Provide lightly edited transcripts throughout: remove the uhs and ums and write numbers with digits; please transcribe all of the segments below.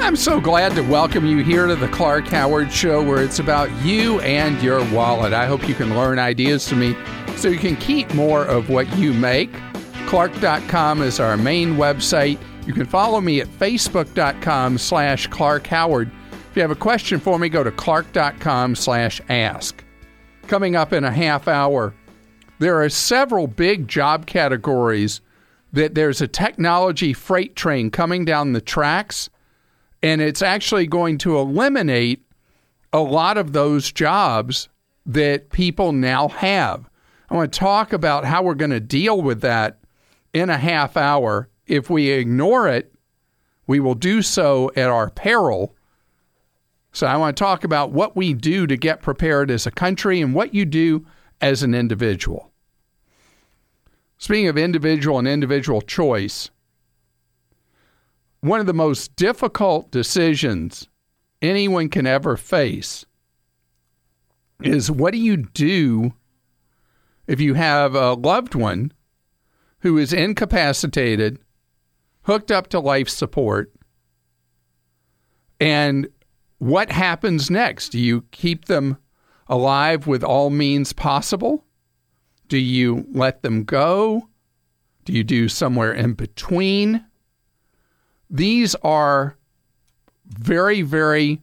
I'm so glad to welcome you here to the Clark Howard Show, where it's about you and your wallet. I hope you can learn ideas from me so you can keep more of what you make. Clark.com is our main website. You can follow me at Facebook.com/Clark Howard. If you have a question for me, go to Clark.com/ask. Coming up in a half hour, there are several big job categories that there's a technology freight train coming down the tracks, and it's actually going to eliminate a lot of those jobs that people now have. I want to talk about how we're going to deal with that in a half hour. If we ignore it, we will do so at our peril. So I want to talk about what we do to get prepared as a country and what you do as an individual. Speaking of individual and individual choice, one of the most difficult decisions anyone can ever face is, what do you do if you have a loved one who is incapacitated, hooked up to life support, and what happens next? Do you keep them alive with all means possible? Do you let them go? Do you do somewhere in between? These are very, very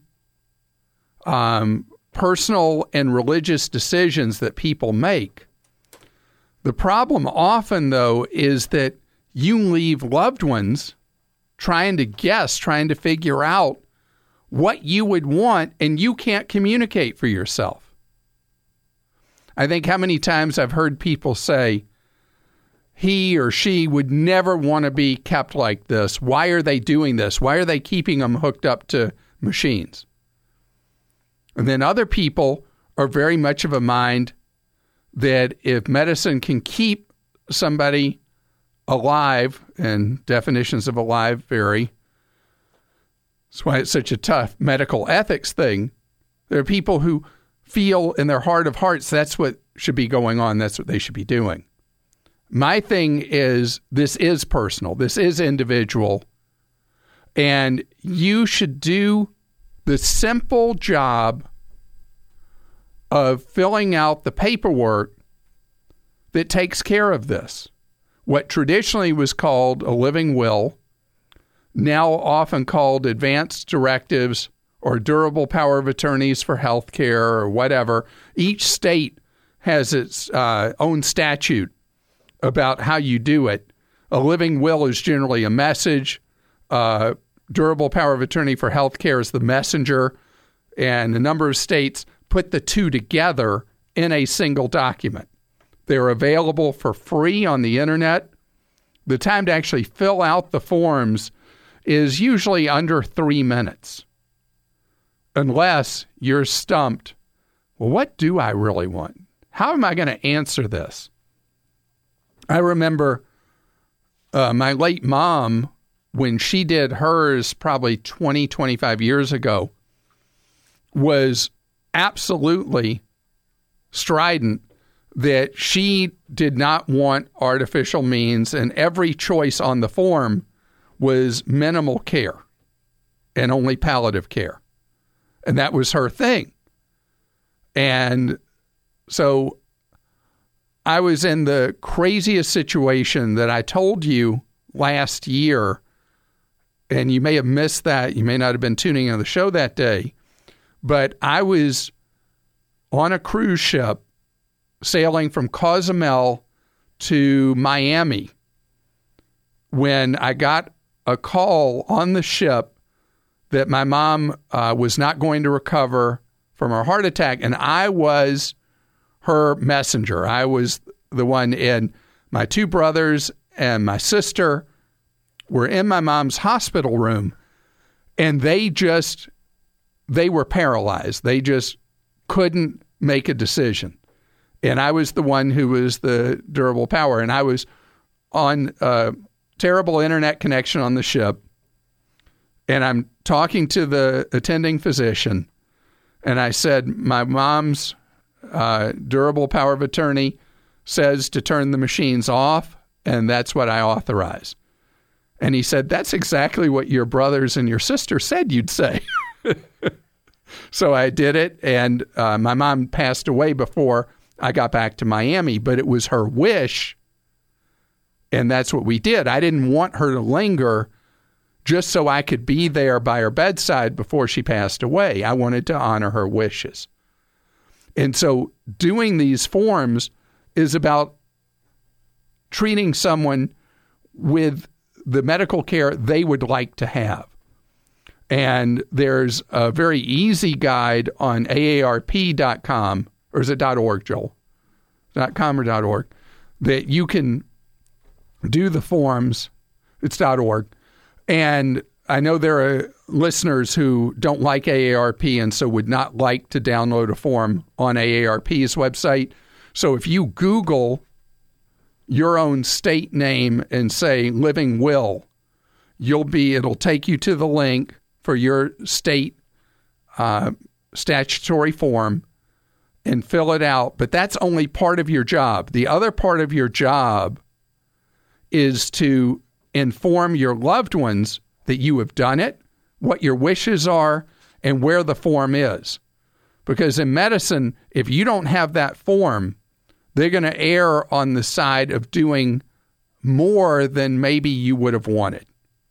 personal and religious decisions that people make. The problem often, though, is that you leave loved ones trying to guess, trying to figure out what you would want, and you can't communicate for yourself. I think how many times I've heard people say, he or she would never want to be kept like this. Why are they doing this? Why are they keeping them hooked up to machines? And then other people are very much of a mind that if medicine can keep somebody alive, and definitions of alive vary, that's why it's such a tough medical ethics thing. There are people who feel in their heart of hearts that's what should be going on. That's what they should be doing. My thing is, this is personal. This is individual. And you should do the simple job of filling out the paperwork that takes care of this. What traditionally was called a living will, now often called advanced directives or durable power of attorneys for health care or whatever. Each state has its own statute about how you do it. A living will is generally a message. Durable power of attorney for health care is the messenger. And a number of states put the two together in a single document. They're available for free on the internet. The time to actually fill out the forms is usually under 3 minutes, unless you're stumped. Well, what do I really want? How am I going to answer this? I remember my late mom, when she did hers probably 20, 25 years ago, was absolutely strident that she did not want artificial means, and every choice on the form was minimal care and only palliative care. And that was her thing. And so I was in the craziest situation that I told you last year, and you may have missed that. You may not have been tuning in on the show that day, but I was on a cruise ship sailing from Cozumel to Miami when I got a call on the ship that my mom was not going to recover from her heart attack, and I was her messenger. I was the one, and my two brothers and my sister were in my mom's hospital room, and they were paralyzed. They just couldn't make a decision. And I was the one who was the durable power, and I was on a terrible internet connection on the ship, and I'm talking to the attending physician, and I said, my mom's durable power of attorney says to turn the machines off, and that's what I authorize. And he said, that's exactly what your brothers and your sister said you'd say. So I did it, and my mom passed away before I got back to Miami, but it was her wish, and that's what we did. I didn't want her to linger just so I could be there by her bedside before she passed away. I wanted to honor her wishes. And so doing these forms is about treating someone with the medical care they would like to have. And there's a very easy guide on AARP.com, or is it .org, Joel? .com or .org, that you can do the forms. It's .org. And I know there are listeners who don't like AARP and so would not like to download a form on AARP's website. So if you Google your own state name and say living will, it'll take you to the link for your state statutory form and fill it out. But that's only part of your job. The other part of your job is to inform your loved ones that you have done it, what your wishes are, and where the form is. Because in medicine, if you don't have that form, they're going to err on the side of doing more than maybe you would have wanted.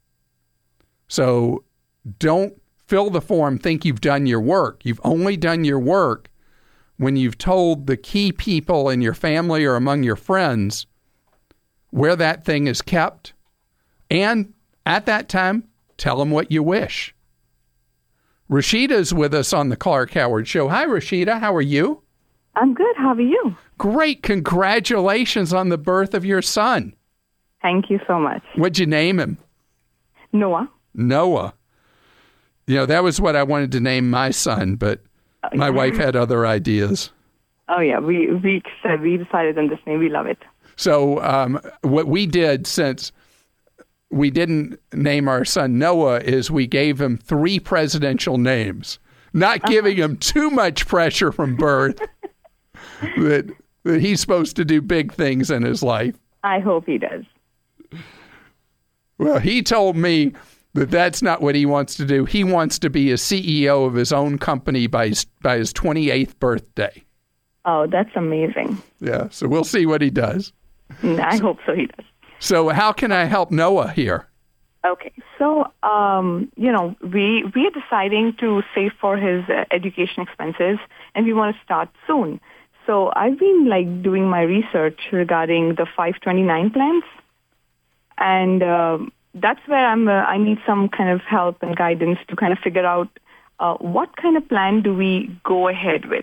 So don't fill the form, think you've done your work. You've only done your work when you've told the key people in your family or among your friends where that thing is kept. And at that time, tell them what you wish. Rashida's with us on the Clark Howard Show. Hi, Rashida. How are you? I'm good. How are you? Great. Congratulations on the birth of your son. Thank you so much. What'd you name him? Noah. Noah. You know, that was what I wanted to name my son, but my wife had other ideas. Oh, yeah. We decided on this name. We love it. So what we did, since we didn't name our son Noah, is we gave him 3 presidential names, not giving him too much pressure from birth that he's supposed to do big things in his life. I hope he does. Well, he told me that that's not what he wants to do. He wants to be a CEO of his own company by his 28th birthday. Oh, that's amazing. Yeah, so we'll see what he does. I hope so he does. So how can I help Noah here? Okay, so, we are deciding to save for his education expenses, and we want to start soon. So I've been, doing my research regarding the 529 plans, and that's where I need some kind of help and guidance to kind of figure out what kind of plan do we go ahead with.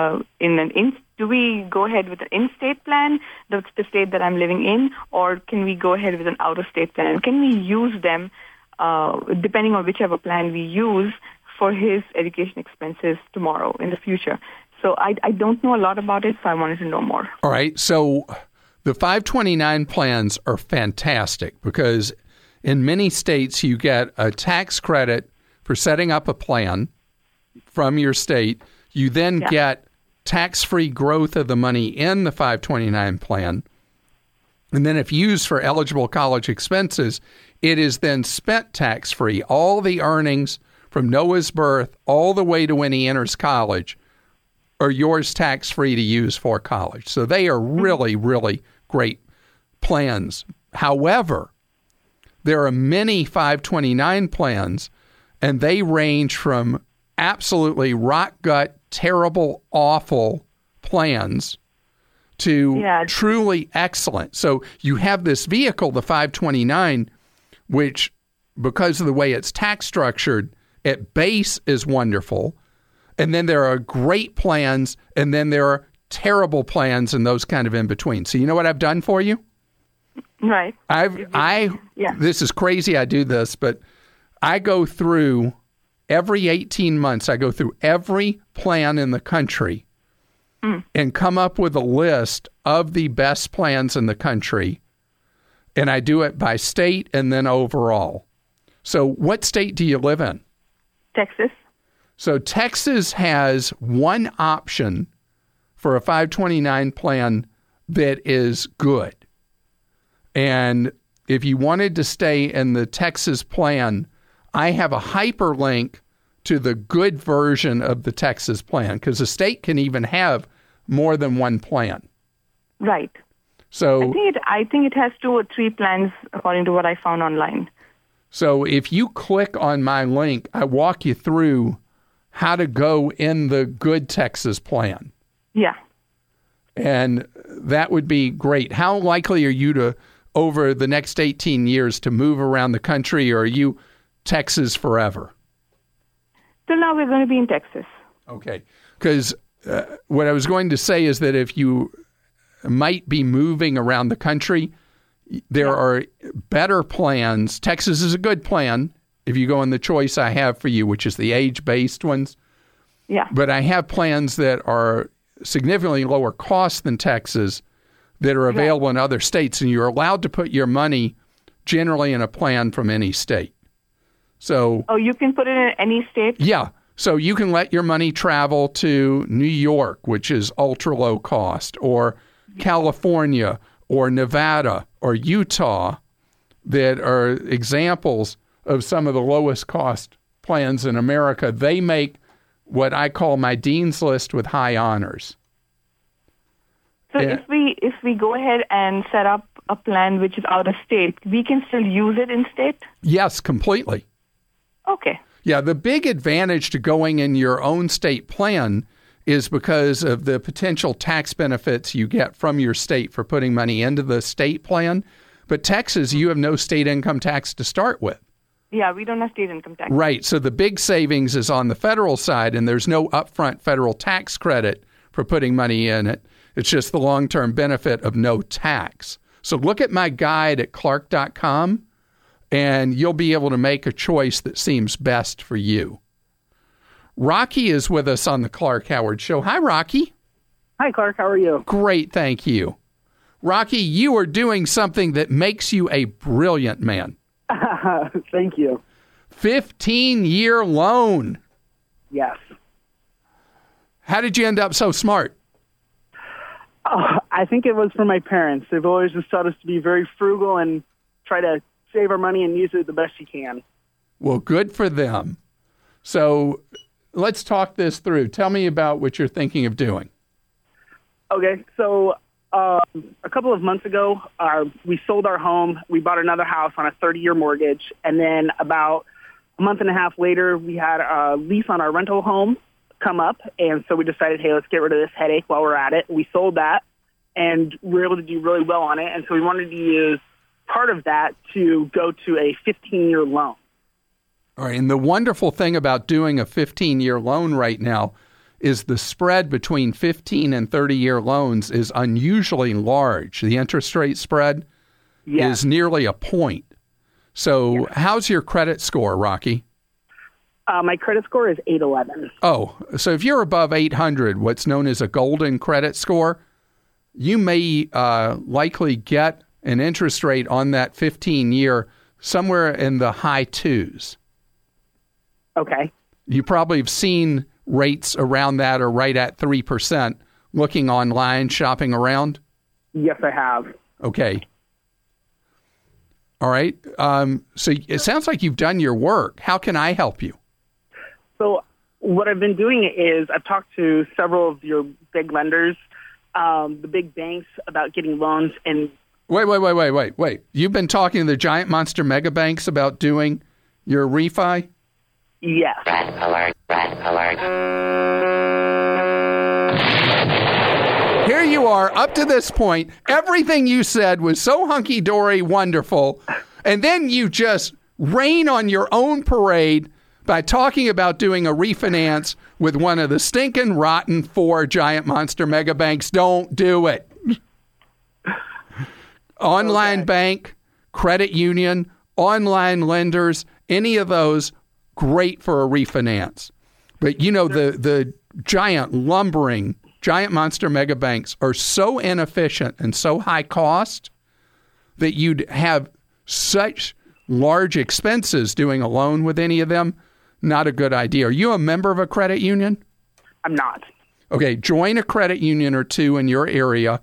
Do we go ahead with an in-state plan, the state that I'm living in, or can we go ahead with an out-of-state plan? Can we use them, depending on whichever plan we use, for his education expenses tomorrow in the future? So I don't know a lot about it, so I wanted to know more. All right. So the 529 plans are fantastic because in many states you get a tax credit for setting up a plan from your state. You then get tax-free growth of the money in the 529 plan. And then if used for eligible college expenses, it is then spent tax-free. All the earnings from Noah's birth all the way to when he enters college are yours tax-free to use for college. So they are really, really great plans. However, there are many 529 plans, and they range from absolutely rock gut, terrible, awful plans to truly excellent. So you have this vehicle, the 529, which, because of the way it's tax structured, at base is wonderful. And then there are great plans, and then there are terrible plans and those kind of in between. So you know what I've done for you? Right. This is crazy I do this, but I go through every 18 months, I go through every plan in the country and come up with a list of the best plans in the country. And I do it by state and then overall. So what state do you live in? Texas. So Texas has one option for a 529 plan that is good. And if you wanted to stay in the Texas plan, I have a hyperlink to the good version of the Texas plan, because the state can even have more than one plan. Right. So I think it has 2 or 3 plans according to what I found online. So if you click on my link, I walk you through how to go in the good Texas plan. Yeah. And that would be great. How likely are you to, over the next 18 years, to move around the country, or are you Texas forever? Till now, we're going to be in Texas. Okay. Because what I was going to say is that if you might be moving around the country, there are better plans. Texas is a good plan if you go in the choice I have for you, which is the age-based ones. Yeah. But I have plans that are significantly lower cost than Texas that are available in other states, and you're allowed to put your money generally in a plan from any state. So, you can put it in any state? Yeah. So you can let your money travel to New York, which is ultra low cost, or California, or Nevada, or Utah, that are examples of some of the lowest cost plans in America. They make what I call my dean's list with high honors. So if we go ahead and set up a plan which is out of state, we can still use it in state? Yes, completely. Okay. Yeah, the big advantage to going in your own state plan is because of the potential tax benefits you get from your state for putting money into the state plan. But Texas, you have no state income tax to start with. Yeah, we don't have state income tax. Right. So the big savings is on the federal side, and there's no upfront federal tax credit for putting money in it. It's just the long-term benefit of no tax. So look at my guide at Clark.com, and you'll be able to make a choice that seems best for you. Rocky is with us on the Clark Howard Show. Hi, Rocky. Hi, Clark. How are you? Great, thank you. Rocky, you are doing something that makes you a brilliant man. Thank you. 15-year loan. Yes. How did you end up so smart? I think it was from my parents. They've always just taught us to be very frugal and try to save our money and use it the best you can. Well, good for them. So let's talk this through. Tell me about what you're thinking of doing. Okay, so a couple of months ago, we sold our home. We bought another house on a 30-year mortgage. And then about a month and a half later, we had a lease on our rental home come up. And so we decided, hey, let's get rid of this headache while we're at it. We sold that, and we were able to do really well on it. And so we wanted to use part of that to go to a 15-year loan. All right. And the wonderful thing about doing a 15-year loan right now is the spread between 15 and 30-year loans is unusually large. The interest rate spread is nearly a point. So how's your credit score, Rocky? My credit score is 811. Oh, so if you're above 800, what's known as a golden credit score, you may likely get an interest rate on that 15-year somewhere in the high 2s. Okay. You probably have seen rates around that or right at 3% looking online, shopping around? Yes, I have. Okay. All right. So it sounds like you've done your work. How can I help you? So what I've been doing is I've talked to several of your big lenders, the big banks, about getting loans. And Wait. You've been talking to the giant monster mega banks about doing your refi? Yes. Red alert. Here you are, up to this point. Everything you said was so hunky-dory wonderful, and then you just rain on your own parade by talking about doing a refinance with one of the stinking rotten 4 giant monster mega banks. Don't do it. Online bank, credit union, online lenders, any of those, great for a refinance. But, you know, the giant monster mega banks are so inefficient and so high cost that you'd have such large expenses doing a loan with any of them. Not a good idea. Are you a member of a credit union? I'm not. Okay, join a credit union or two in your area.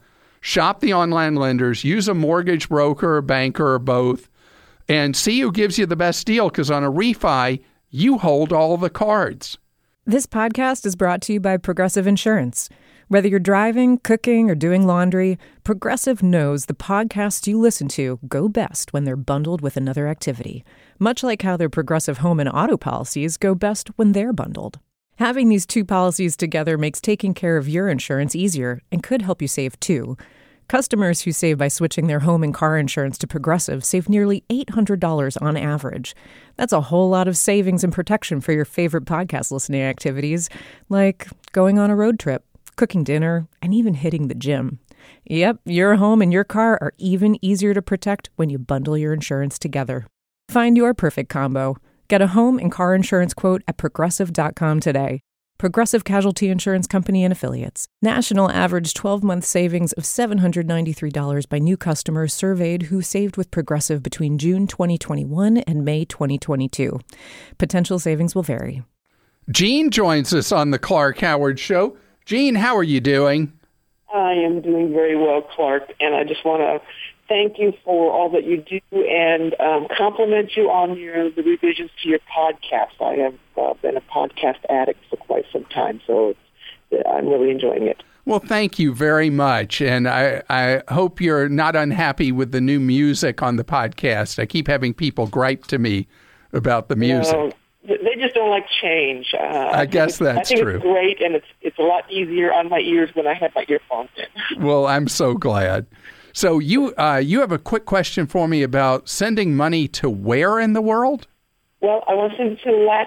shop the online lenders, use a mortgage broker, a banker, or both, and see who gives you the best deal, because on a refi, you hold all the cards. This podcast is brought to you by Progressive Insurance. Whether you're driving, cooking, or doing laundry, Progressive knows the podcasts you listen to go best when they're bundled with another activity, much like how their Progressive home and auto policies go best when they're bundled. Having these two policies together makes taking care of your insurance easier and could help you save too. Customers who save by switching their home and car insurance to Progressive save nearly $800 on average. That's a whole lot of savings and protection for your favorite podcast listening activities, like going on a road trip, cooking dinner, and even hitting the gym. Yep, your home and your car are even easier to protect when you bundle your insurance together. Find your perfect combo. Get a home and car insurance quote at Progressive.com today. Progressive Casualty Insurance Company and Affiliates. National average 12-month savings of $793 by new customers surveyed who saved with Progressive between June 2021 and May 2022. Potential savings will vary. Gene joins us on the Clark Howard Show. Gene, how are you doing? I am doing very well, Clark, and I just want to thank you for all that you do and compliment you on the revisions to your podcast. I have been a podcast addict for quite some time, so I'm really enjoying it. Well, thank you very much, and I hope you're not unhappy with the new music on the podcast. I keep having people gripe to me about the music. They just don't like change. I guess that's true. I think it's great, and it's a lot easier on my ears when I have my earphones in. Well, I'm so glad. So you have a quick question for me about sending money to where in the world? Well, I want to send it to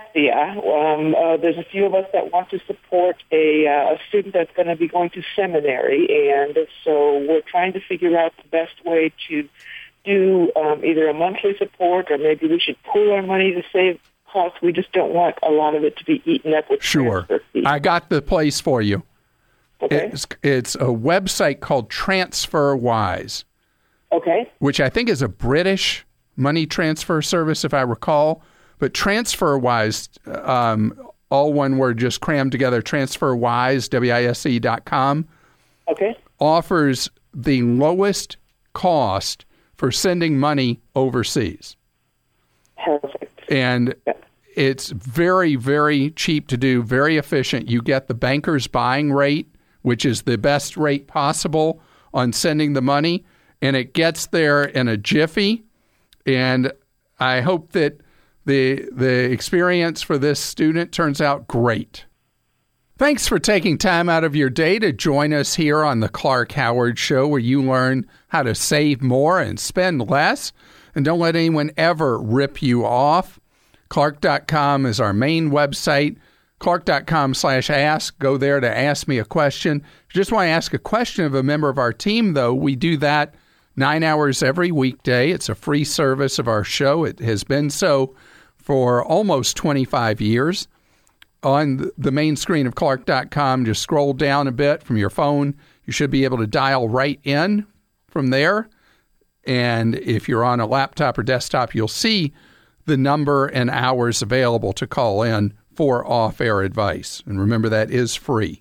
Latvia. There's a few of us that want to support a student that's going to be going to seminary, and so we're trying to figure out the best way to do either a monthly support, or maybe we should pool our money to save costs. We just don't want a lot of it to be eaten up with transfer fees. I got the place for you. Okay. It's a website called TransferWise. Okay. Which I think is a British money transfer service, if I recall. But TransferWise, all one word, just crammed together, TransferWise, WISE.com, okay, offers the lowest cost for sending money overseas. Perfect. And it's very, very cheap to do, very efficient. You get the banker's buying rate, which is the best rate possible on sending the money, and it gets there in a jiffy. And I hope that the experience for this student turns out great. Thanks for taking time out of your day to join us here on the Clark Howard Show, where you learn how to save more and spend less. And don't let anyone ever rip you off. Clark.com is our main website. Clark.com/ask. Go there to ask me a question. If you just want to ask a question of a member of our team, though, we do that 9 hours every weekday. It's a free service of our show. It has been so for almost 25 years. On the main screen of Clark.com, just scroll down a bit from your phone. You should be able to dial right in from there. And if you're on a laptop or desktop, you'll see the number and hours available to call in for off-air advice. And remember, that is free.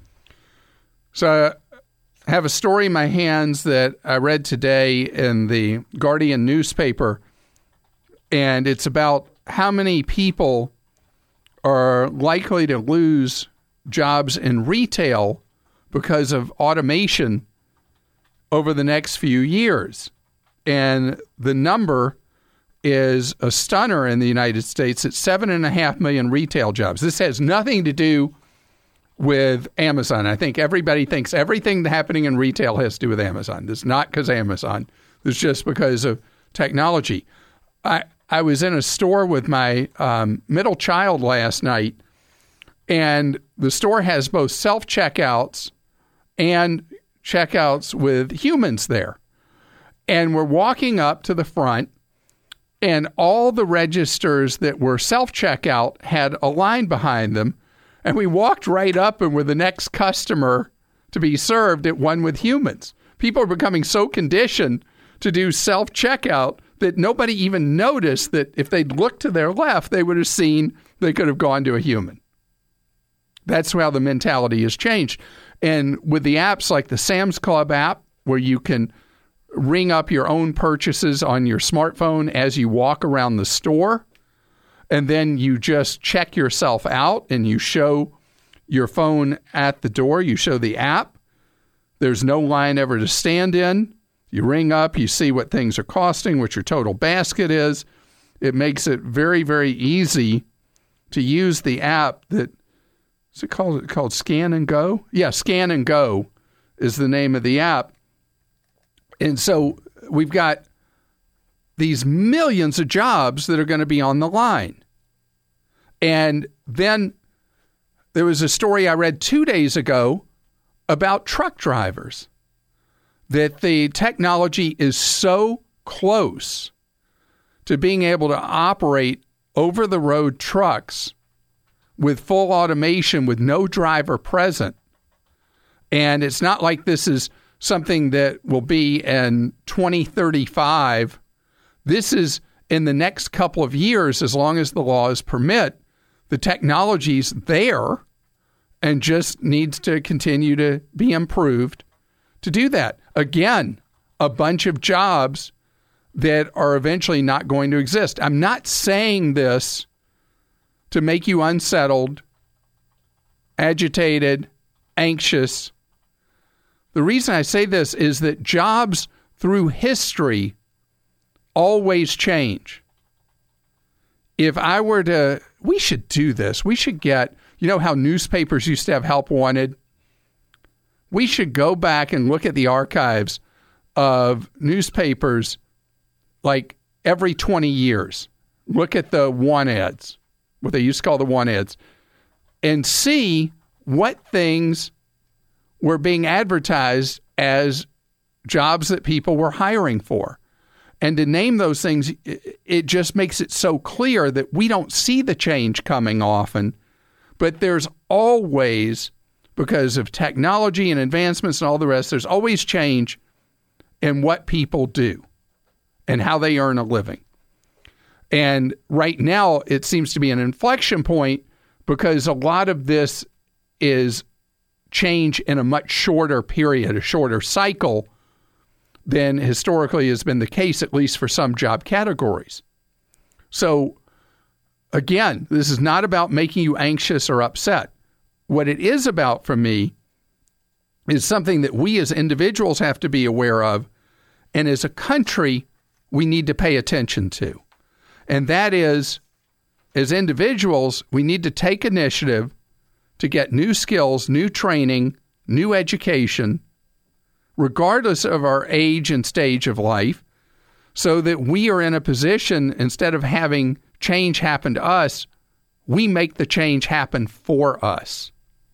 So I have a story in my hands that I read today in the Guardian newspaper, and it's about how many people are likely to lose jobs in retail because of automation over the next few years. And the number is a stunner in the United States. It's 7.5 million retail jobs. This has nothing to do with Amazon. I think everybody thinks everything happening in retail has to do with Amazon. It's not because of Amazon. It's just because of technology. I was in a store with my middle child last night, and the store has both self-checkouts and checkouts with humans there. And we're walking up to the front, and all the registers that were self-checkout had a line behind them. And we walked right up and were the next customer to be served at one with humans. People are becoming so conditioned to do self-checkout that nobody even noticed that if they'd looked to their left, they would have seen they could have gone to a human. That's how the mentality has changed. And with the apps like the Sam's Club app, where you can ring up your own purchases on your smartphone as you walk around the store. And then you just check yourself out and you show your phone at the door. You show the app. There's no line ever to stand in. You ring up, you see what things are costing, what your total basket is. It makes it very, very easy to use the app that, what's it called? It's called Scan and Go? Yeah, Scan and Go is the name of the app. And so we've got these millions of jobs that are going to be on the line. And then there was a story I read 2 days ago about truck drivers, that the technology is so close to being able to operate over-the-road trucks with full automation with no driver present. And it's not like this is something that will be in 2035. This is in the next couple of years, as long as the laws permit. The technology's there and just needs to continue to be improved to do that. Again, a bunch of jobs that are eventually not going to exist. I'm not saying this to make you unsettled, agitated, anxious. The reason I say this is that jobs through history always change. If I were to, we should do this. We should get, you know how newspapers used to have help wanted? We should go back and look at the archives of newspapers like every 20 years. Look at the want ads, what they used to call the want ads, and see what things were being advertised as jobs that people were hiring for. And to name those things, it just makes it so clear that we don't see the change coming often, but there's always, because of technology and advancements and all the rest, there's always change in what people do and how they earn a living. And right now, it seems to be an inflection point because a lot of this is change in a much shorter period, a shorter cycle than historically has been the case, at least for some job categories. So, again, this is not about making you anxious or upset. What it is about for me is something that we as individuals have to be aware of, and as a country, we need to pay attention to. And that is, as individuals, we need to take initiative to get new skills, new training, new education, regardless of our age and stage of life, so that we are in a position, instead of having change happen to us, we make the change happen for us.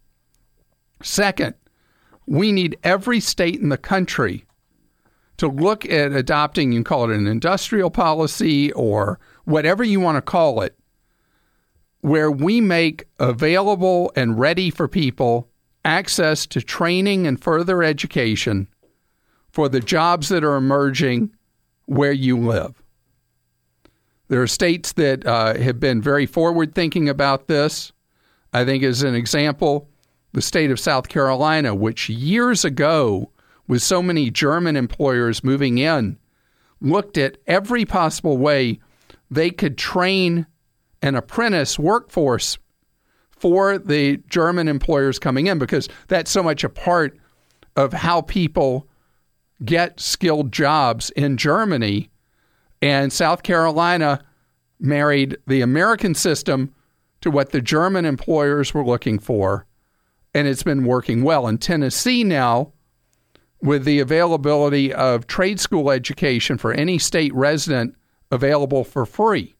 Second, we need every state in the country to look at adopting, you can call it an industrial policy or whatever you want to call it, where we make available and ready for people access to training and further education for the jobs that are emerging where you live. There are states that have been very forward-thinking about this. I think as an example, the state of South Carolina, which years ago, with so many German employers moving in, looked at every possible way they could train an apprentice workforce for the German employers coming in, because that's so much a part of how people get skilled jobs in Germany. And South Carolina married the American system to what the German employers were looking for, and it's been working well. In Tennessee now, with the availability of trade school education for any state resident available for free.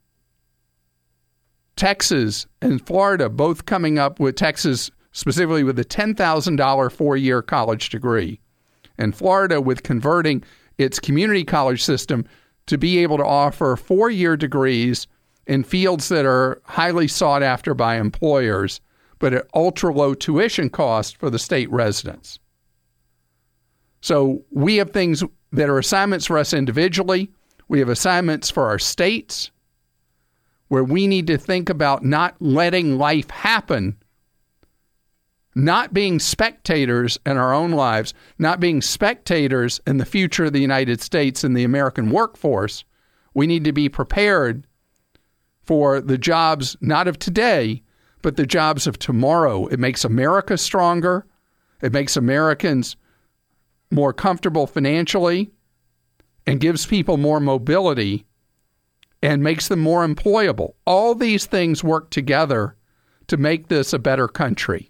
Texas and Florida both coming up with, Texas specifically with a $10,000 four-year college degree, and Florida with converting its community college system to be able to offer four-year degrees in fields that are highly sought after by employers, but at ultra-low tuition cost for the state residents. So we have things that are assignments for us individually. We have assignments for our states, where we need to think about not letting life happen not being spectators in our own lives, not being spectators in the future of the United States and the American workforce. We need to be prepared for the jobs, not of today, but the jobs of tomorrow. It makes America stronger. It makes Americans more comfortable financially and gives people more mobility and makes them more employable. All these things work together to make this a better country.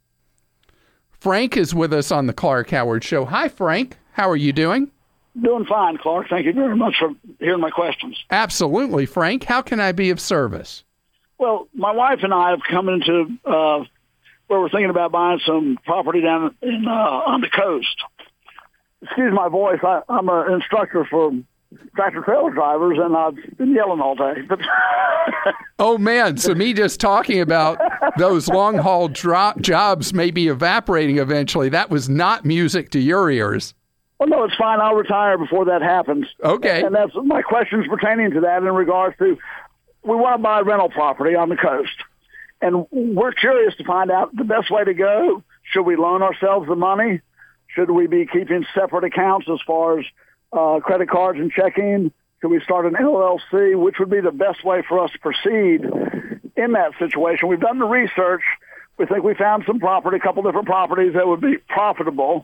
Frank is with us on the Clark Howard Show. Hi, Frank. How are you doing? Doing fine, Clark. Thank you very much for hearing my questions. Absolutely, Frank. How can I be of service? Well, my wife and I have come into where we're thinking about buying some property down on the coast. Excuse my voice. I'm an instructor for tractor trailer drivers, and I've been yelling all day. But oh, man. So me just talking about those long-haul jobs may be evaporating eventually. That was not music to your ears. Well, no, it's fine. I'll retire before that happens. Okay. And that's my questions pertaining to that in regards to we want to buy rental property on the coast. And we're curious to find out the best way to go. Should we loan ourselves the money? Should we be keeping separate accounts as far as credit cards and checking? Should we start an LLC? Which would be the best way for us to proceed in that situation? We've done the research. We think we found some property, a couple different properties that would be profitable.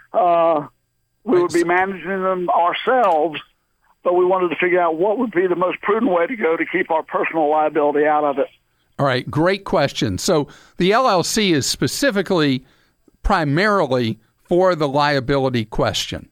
We would be managing them ourselves, but we wanted to figure out what would be the most prudent way to go to keep our personal liability out of it. All right, great question. So the LLC is specifically, primarily for the liability question.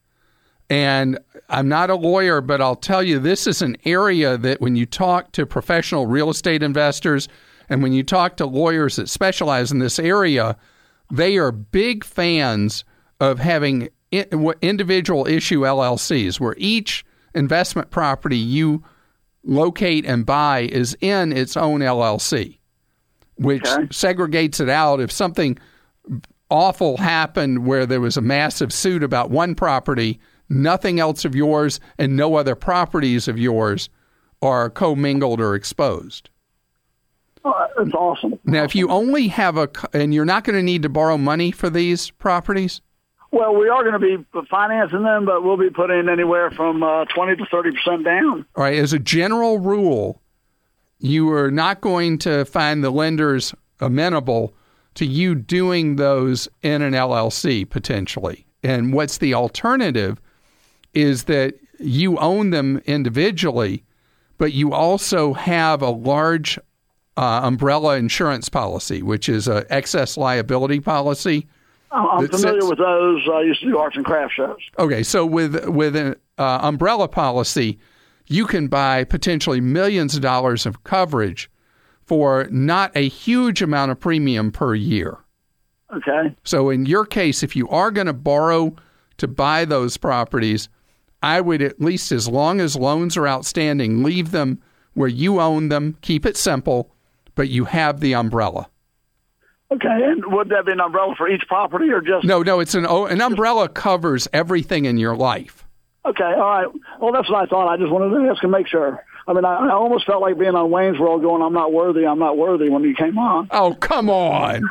And I'm not a lawyer, but I'll tell you, this is an area that when you talk to professional real estate investors and when you talk to lawyers that specialize in this area, they are big fans of having individual issue LLCs, where each investment property you locate and buy is in its own LLC, which segregates it out. If something awful happened where there was a massive suit about one property, nothing else of yours and no other properties of yours are commingled or exposed. Oh, that's awesome. Now, if you only have and you're not going to need to borrow money for these properties? Well, we are going to be financing them, but we'll be putting anywhere from 20 to 30% down. All right. As a general rule, you are not going to find the lenders amenable to you doing those in an LLC, potentially. And what's the alternative is that you own them individually, but you also have a large umbrella insurance policy, which is an excess liability policy. I'm familiar with those. I used to do arts and crafts shows. Okay, so with an umbrella policy, you can buy potentially millions of dollars of coverage for not a huge amount of premium per year. Okay. So in your case, if you are going to borrow to buy those properties, I would, at least as long as loans are outstanding, leave them where you own them, keep it simple, but you have the umbrella. Okay, and would that be an umbrella for each property or just... No, it's an umbrella covers everything in your life. Okay, all right. Well, that's what I thought. I just wanted to ask and make sure. I mean, I almost felt like being on Wayne's World going, I'm not worthy when you came on. Oh, come on.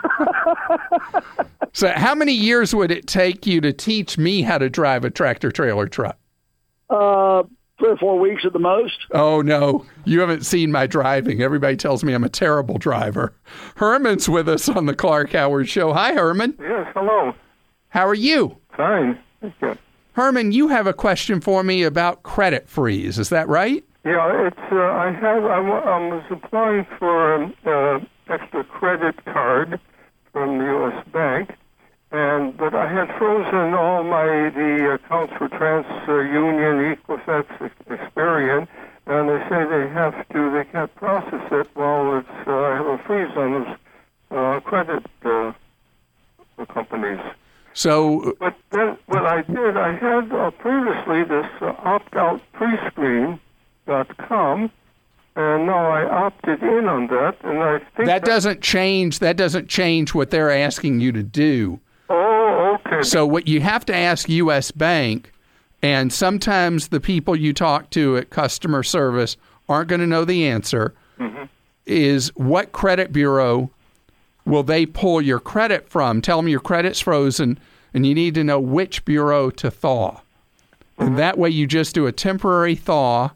So how many years would it take you to teach me how to drive a tractor-trailer truck? 3 or 4 weeks at the most. Oh, no. You haven't seen my driving. Everybody tells me I'm a terrible driver. Herman's with us on the Clark Howard Show. Hi, Herman. Yes, hello. How are you? Fine. Thank you. Herman, you have a question for me about credit freeze. Is that right? Yeah, it's. I was applying for an extra credit card from the U.S. Bank, but I had frozen all the accounts for TransUnion, Equifax, Experian, and they say they can't process it while I have a freeze on those credit companies. So, but then what I did, I had previously this optoutprescreen.com, and now I opted in on that, and I think that doesn't change. That doesn't change what they're asking you to do. Oh, okay. So what you have to ask U.S. Bank, and sometimes the people you talk to at customer service aren't going to know the answer, is what credit bureau will they pull your credit from? Tell them your credit's frozen, and you need to know which bureau to thaw. And that way you just do a temporary thaw,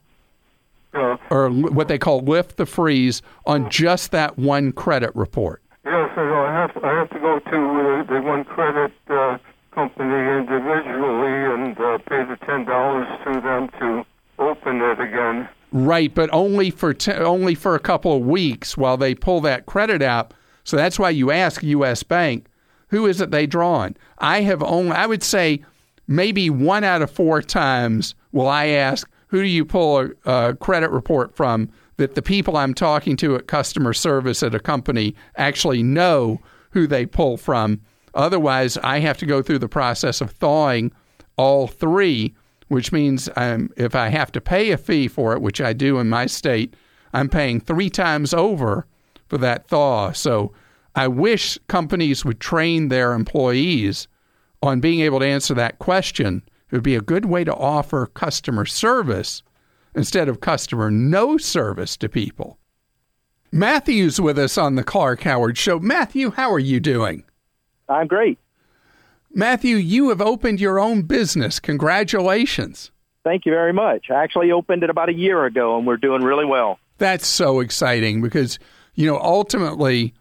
or what they call lift the freeze, on just that one credit report. Yes, and I have to go to the one credit company individually and pay the $10 to them to open it again. Right, but only for a couple of weeks while they pull that credit out. So that's why you ask U.S. Bank, who is it they draw on? I would say maybe 1 out of 4 times will I ask, who do you pull a credit report from, that the people I'm talking to at customer service at a company actually know who they pull from. Otherwise, I have to go through the process of thawing all 3, which means if I have to pay a fee for it, which I do in my state, I'm paying 3 times over for that thaw. So I wish companies would train their employees on being able to answer that question. It would be a good way to offer customer service instead of customer no service to people. Matthew's with us on the Clark Howard Show. Matthew, how are you doing? I'm great. Matthew, you have opened your own business. Congratulations. Thank you very much. I actually opened it about a year ago, and we're doing really well. That's so exciting because, ultimately,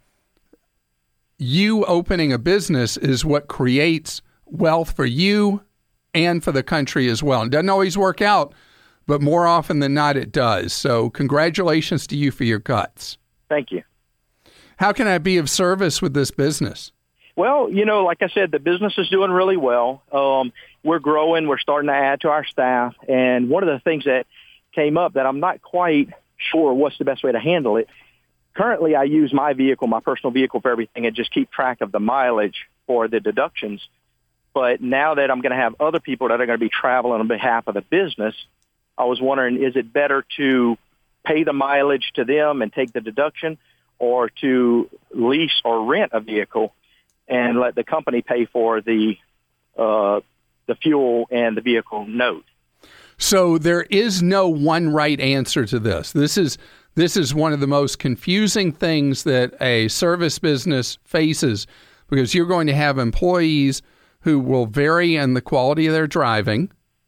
you opening a business is what creates wealth for you and for the country as well. It doesn't always work out, but more often than not, it does. So congratulations to you for your guts. Thank you. How can I be of service with this business? Well, like I said, the business is doing really well. We're growing. We're starting to add to our staff. And one of the things that came up that I'm not quite sure what's the best way to handle it. Currently, I use my vehicle, my personal vehicle, for everything and just keep track of the mileage for the deductions. But now that I'm going to have other people that are going to be traveling on behalf of the business, I was wondering, is it better to pay the mileage to them and take the deduction, or to lease or rent a vehicle and let the company pay for the fuel and the vehicle note? So there is no one right answer to this. This is one of the most confusing things that a service business faces, because you're going to have employees who will vary in the quality of their driving.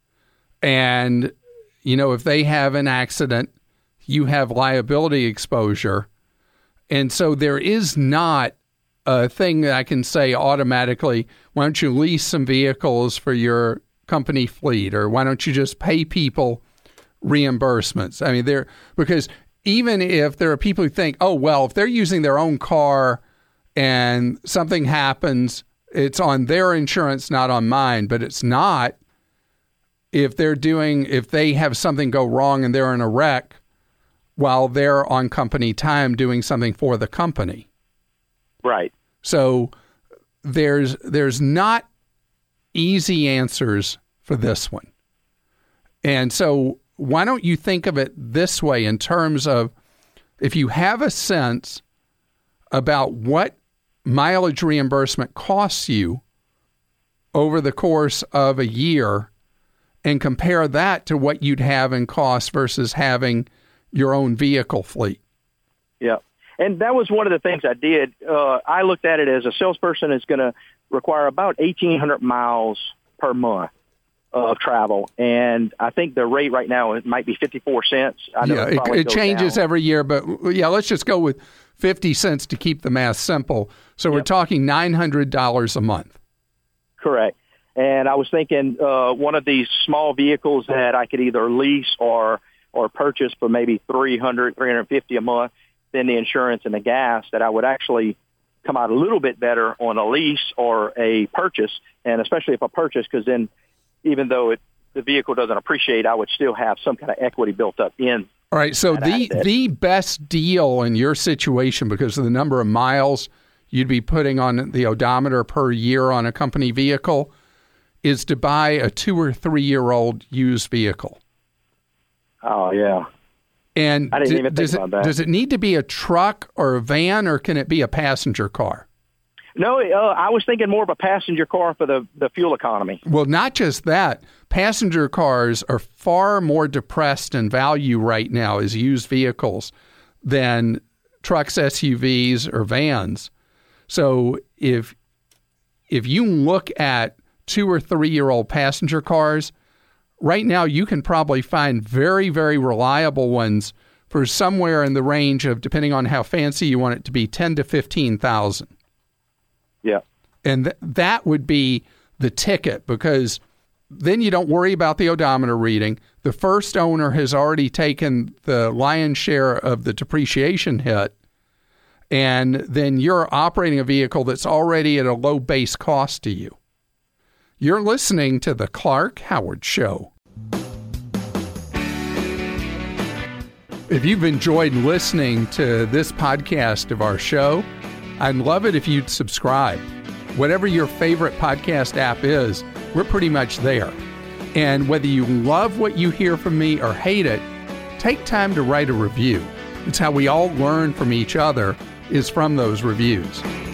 And, if they have an accident, you have liability exposure. And so there is not a thing that I can say automatically, why don't you lease some vehicles for your company fleet, or why don't you just pay people reimbursements? I mean, because even if there are people who think, oh, well, if they're using their own car and something happens, it's on their insurance, not on mine. But it's not. If they have something go wrong and they're in a wreck while they're on company time doing something for the company. Right. So there's not easy answers for this one. And so why don't you think of it this way in terms of, if you have a sense about what mileage reimbursement costs you over the course of a year, and compare that to what you'd have in cost versus having your own vehicle fleet. Yeah. And that was one of the things I did. I looked at it as a salesperson is going to require about 1,800 miles per month of travel. And I think the rate right now, it might be 54 cents. I know it changes every year, but let's just go with 50 cents to keep the math simple. So we're talking $900 a month. Correct. And I was thinking one of these small vehicles that I could either lease or purchase for maybe $300, $350 a month, then the insurance and the gas, that I would actually come out a little bit better on a lease or a purchase, and especially if I purchase, because then even though the vehicle doesn't appreciate, I would still have some kind of equity built up in. All right, so the best deal in your situation, because of the number of miles you'd be putting on the odometer per year on a company vehicle, is to buy a 2 or 3 year old used vehicle. Oh, yeah. And I didn't even think about that. Does it need to be a truck or a van, or can it be a passenger car? No, I was thinking more of a passenger car for the fuel economy. Well, not just that. Passenger cars are far more depressed in value right now as used vehicles than trucks, SUVs, or vans. So if you look at 2 or 3 year old passenger cars, right now you can probably find very, very reliable ones for somewhere in the range of, depending on how fancy you want it to be, 10 to 15,000. Yeah. And that would be the ticket, because then you don't worry about the odometer reading. The first owner has already taken the lion's share of the depreciation hit, and then you're operating a vehicle that's already at a low base cost to you. You're listening to The Clark Howard Show. If you've enjoyed listening to this podcast of our show, I'd love it if you'd subscribe. Whatever your favorite podcast app is, we're pretty much there. And whether you love what you hear from me or hate it, take time to write a review. It's how we all learn from each other, is from those reviews.